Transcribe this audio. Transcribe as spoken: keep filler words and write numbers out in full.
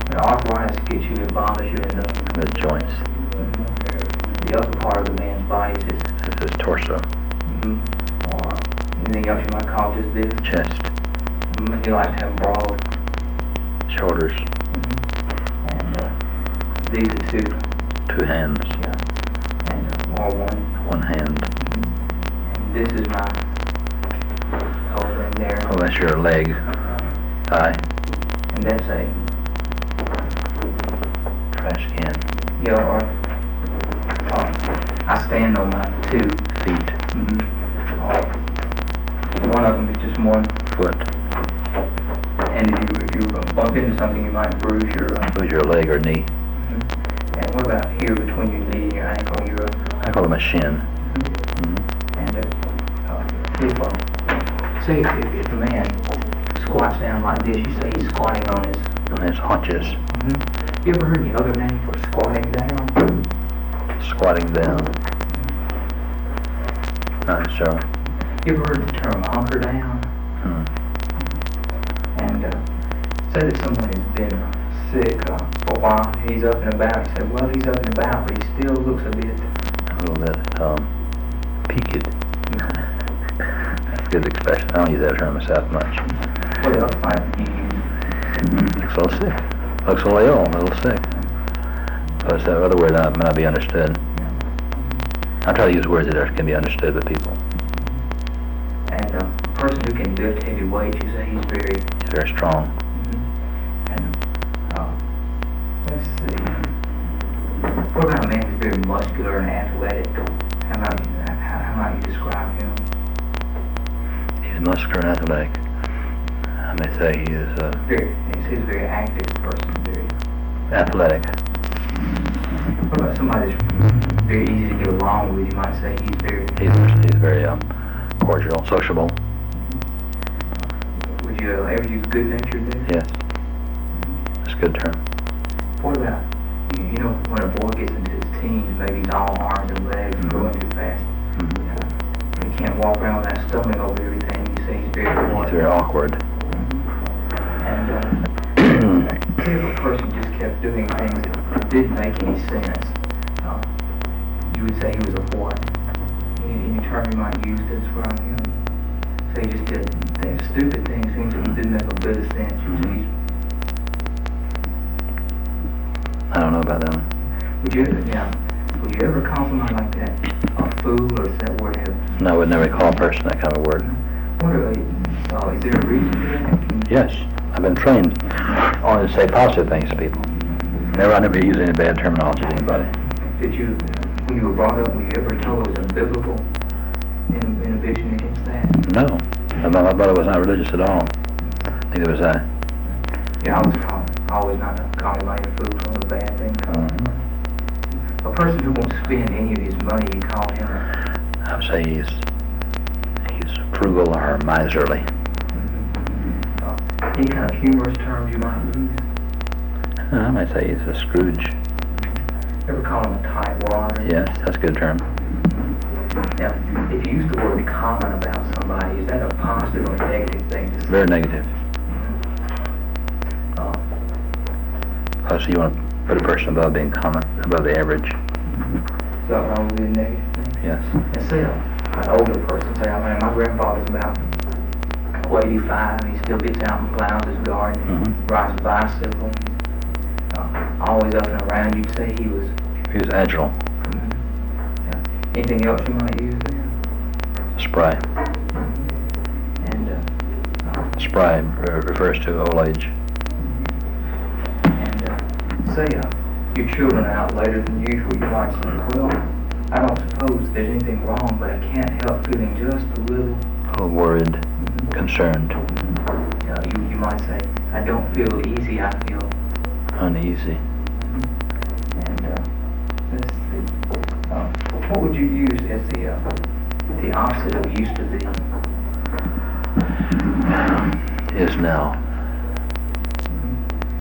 The arthritis gets you, it bothers you in the, The joints. mm-hmm. the upper part of the man's body. Is his, It's his torso. mm-hmm. or anything else you might call just this. Chest. Mm-hmm. He likes to have broad. Shoulders. Mm-hmm. And uh, these are two. Two hands. Yeah. And uh, or one. One hand. Mm-hmm. And this is my over in there. Oh, that's your leg. Thigh. And that's a, Trash can. you know, or, or I stand on my two Feet. Mm-hmm. Or one of them is just one. Foot. And if you, if you bump into something, you might bruise your. Uh, With your leg or knee. mm-hmm. And what about here between your knee and your ankle? Your. I call them a shin. Mm-hmm. Mm-hmm. And uh, uh, if, uh, say if, if, if a man squats down like this, you say he's squatting on his. On his haunches. Mm-hmm. You ever heard any other name for squatting down? Squatting down. Not so. You ever heard the term hunker down? Hmm. And uh, say that someone has been uh, sick uh, for a while, he's up and about. You say, well, he's up and about, but he still looks a bit. A little bit, um, peaked. That's a good expression. I don't use that term myself much. What else might you use? Looks a little sick. Looks a little ill, a little sick. Because that other word uh, may not be understood. I try to use words that are, can be understood by people. And uh, a person who can lift heavy weights, you say he's very. He's very strong. Mm-hmm. And uh, let's see. What about a man who's very muscular and athletic? How about you? How, how might you describe him? He's muscular and athletic. I may say he is uh, Very. He's a very active person. Very. athletic. What about somebody that's very easy to get along with? You might say he's very. He's he's very um, cordial, sociable. Would you uh, ever use good-natured there? Yes, that's a good term. What about, you, you know, when a boy gets into his teens, maybe he's all arms and legs and Mm-hmm. growing too fast. Mm-hmm. Uh, he can't walk around with that stomach over everything. You say he's very He's hard. very awkward. And uh, say if a person just kept doing things that didn't make any sense, uh, you would say he was a what? Any, any term you might use to describe him? Say he just did things, stupid things, things that didn't make a bit of sense. You would say he's. I don't know about that one. Would you ever, yeah, would you ever call somebody like that a fool, or is that word have? No, I would never call a person that kind of word. What are, uh, is there a reason for that? Yes, I've been trained only to say positive things to people. Never, I never use any bad terminology to anybody. Did you, when you were brought up, were you ever told it was a biblical in- inhibition against that? No, I thought, I thought it was not religious at all. Neither was I. Yeah, I was called, always not to call anybody a fool for a bad thing. Uh-huh. A person who won't spend any of his money, you call him a... I would say he's he's frugal or miserly. Uh, any kind of humorous terms you might use? I might say he's a Scrooge. Ever call him a tightwad? Or- Yes, that's a good term. Now, if you use the word common about somebody, is that a positive or negative thing to say? Very negative. Uh, Because you want to put a person above being common, above the average. Is that wrong with a negative thing? Yes. And say a, an older person, say, I mean, my grandfather's about eighty-five, he still gets out and plows his garden, Mm-hmm. rides a bicycle, uh, always up and around. You'd say he was... He was agile. Yeah. Anything else you might use there? Spry. And, uh, uh, Spry re- refers to old age. and uh, say uh, your children are out later than usual, you might say, well, I don't suppose there's anything wrong, but I can't help feeling just a little... A little worried, concerned, Uh, you, you might say, I don't feel easy, I feel... uneasy. And uh, let's see, uh, what would you use as the uh, the opposite of used to be? Is now.